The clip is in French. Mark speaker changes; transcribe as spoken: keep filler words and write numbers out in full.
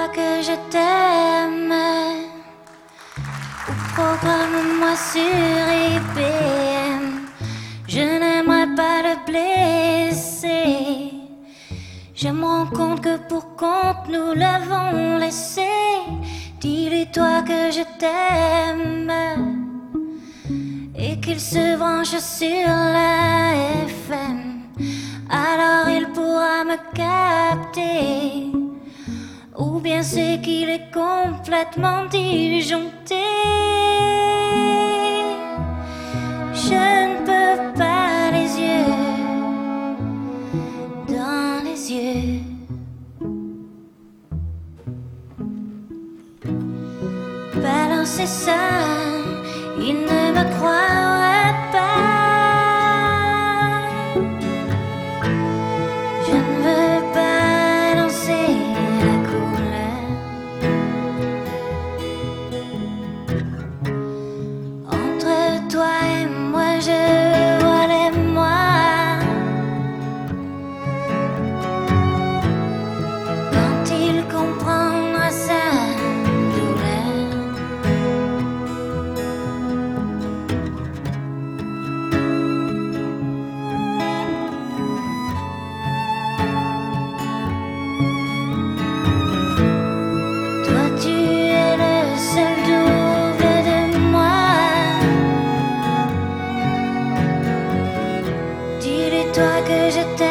Speaker 1: dis-lui-toi que je t'aime. Ou programme-moi sur I B M. Je n'aimerais pas le blesser. Je me rends compte que pour compte nous l'avons laissé. Dis-lui-toi que je t'aime et qu'il se branche sur la F M. Alors il pourra me capter. Ou bien c'est qu'il est complètement disjoncté. Je ne peux pas les yeux dans les yeux. Balancer ça, il ne me croirait pas. Je ne veux pas danser la couleur. Entre toi et moi, je vois les mois. Quand il comprendra sa douleur. Toi tu es le seul double de moi. Dis-lui-toi que je t'aime.